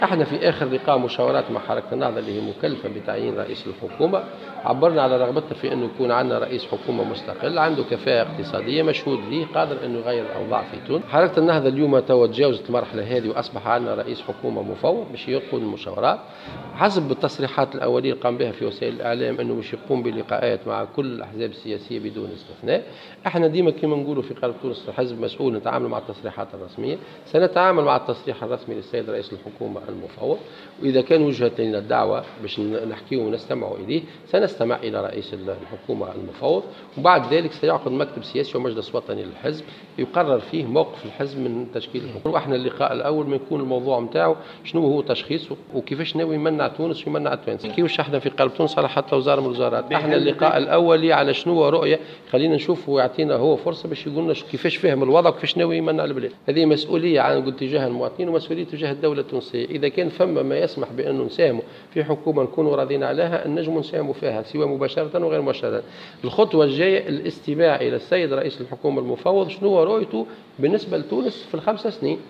احنا في اخر لقاء مشاورات مع حركه النهضه اللي هي مكلفه بتعيين رئيس الحكومه، عبرنا على رغبتنا في انه يكون عندنا رئيس حكومه مستقل عنده كفاءه اقتصاديه مشهود به قادر انه يغير الاوضاع في تونس. حركه النهضه اليوم تجاوزت المرحله هذه واصبح عندنا رئيس حكومه مفوض باش يقود المشاورات حسب التصريحات الاوليه اللي قام بها في وسائل الاعلام انه باش يقوم بلقاءات مع كل الاحزاب السياسيه بدون استثناء. احنا ديما كما نقولوا في قلب تونس الحزب مسؤول نتعامل مع التصريحات الرسميه، سنتعامل مع التصريح الرسمي للسيد رئيس الحكومه المفوض، وإذا كان وجهت لنا الدعوة باش نحكيه ونستمع إليه سنستمع إلى رئيس الحكومة المفوض، وبعد ذلك سيعقد مكتب سياسي ومجلس وطني للحزب يقرر فيه موقف الحزب من تشكيل الحكومة. وإحنا اللقاء الأول ما يكون الموضوع متاعه شنو هو تشخيصه وكيفاش ناوي يمنع تونس ويمنع التوانسة. كيفاش احنا في قلب تونس على حتى وزارة من الوزارات. احنا اللقاء الأولي على شنو رؤية، خلينا نشوف ويعطينا هو فرصة باش يقول لنا كيفاش فهم الوضع وكيفاش ناوي يمنع البلاد. هذه مسؤولية عن تجاه المواطنين ومسؤولية تجاه الدولة التونسية. إذا كان فما ما يسمح بأنه نساهموا في حكومة نكونوا راضين عليها النجم نساهموا فيها سواء مباشرة وغير مباشرة. الخطوة الجاية الاستماع إلى السيد رئيس الحكومة المفوض شنو رؤيته بالنسبة لتونس في ال5 سنين.